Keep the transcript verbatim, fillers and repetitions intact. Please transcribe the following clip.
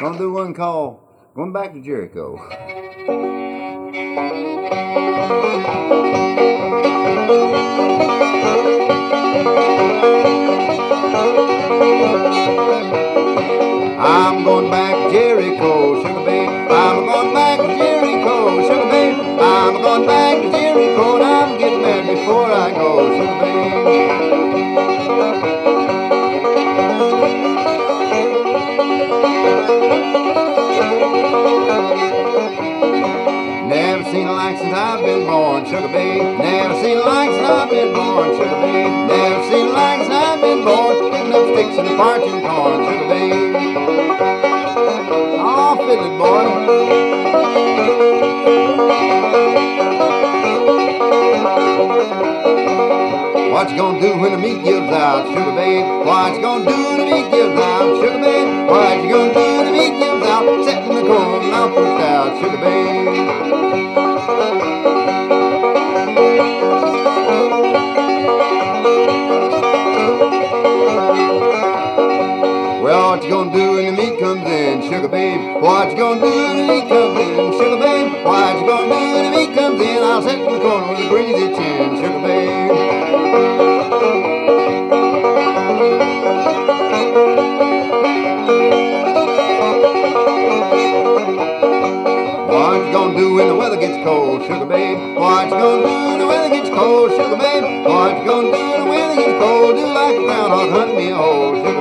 Gonna do one called Going Back to Jericho. I'm going back to Jericho, sugar babe. I'm going back to Jericho, sugar babe. I'm going back to Jericho, and I'm getting married before I go, sugar babe. Never seen the like since I've been born, sugar babe. Never seen the like since I've been born, sugar babe. Never seen the like since I've been born. Picking up sticks and parching corn, sugar babe. Oh, fiddling boy. What you gonna do when the meat gives out, sugar babe? What you gonna do when the meat gives out, sugar babe? What you gonna do when the meat gives out? Sit in the corn, mouth pushed out, sugar babe. Well, what you gonna do when the meat comes in, sugar babe? What you gonna do when the meat comes in, sugar babe? What you gonna do when the meat comes in? I'll sit in the corner with a greasy chin, sugar babe. What you gonna do when the weather gets cold, sugar babe? What you gonna do when the weather gets cold, sugar babe? What you gonna do when the weather gets cold? Do like a groundhog hunt me a hole, sugar babe.